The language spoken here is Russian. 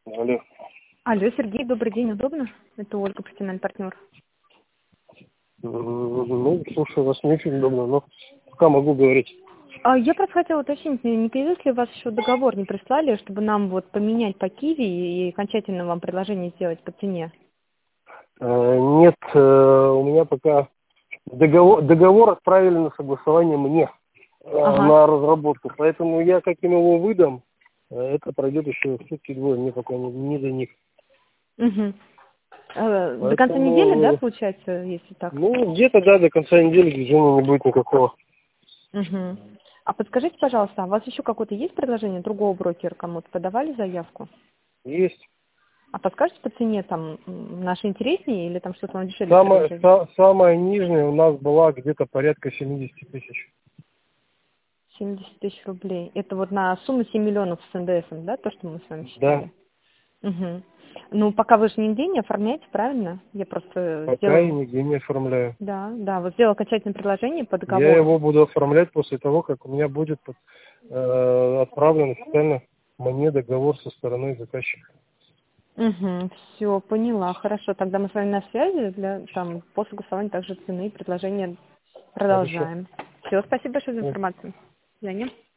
Алло. Алло, Сергей, добрый день, удобно? Это Ольга, профессиональный партнер. Ну, слушай, вас не очень удобно, но пока могу говорить. Я просто хотела уточнить, не появился ли у вас еще договор, не прислали, чтобы нам вот поменять по Киви и окончательно вам предложение сделать по цене? Нет, у меня пока договор отправили на согласование мне, Ага. на разработку, поэтому я каким его выдам, это пройдет еще сутки-двое, мне пока не до них. Угу. До конца недели, да, Поэтому, получается, если так? ну, где-то, да, до конца недели движения не будет никакого. Угу. А подскажите, пожалуйста, а у вас еще какое-то есть предложение другого брокера кому-то? Подавали заявку? Есть. А подскажете по цене, там, наше интереснее или там что-то вам дешевле предложили? Самая нижняя у нас была где-то порядка 70 тысяч. 70 тысяч рублей. Это вот на сумму 7 миллионов с НДСом, да, то, что мы с вами Да, считали? Угу. Ну, пока вы же нигде не оформляете, правильно? Я просто пока я сделала... нигде не оформляю. Да, да, вот сделала окончательное предложение по Я договору. его буду оформлять после того, как у меня будет отправлен официально мне договор со стороны заказчика. Угу, все, поняла. Хорошо, тогда мы с вами на связи. Для, там, после голосования также цены и предложения Хорошо. продолжаем. Все, спасибо большое за информацию. До свидания.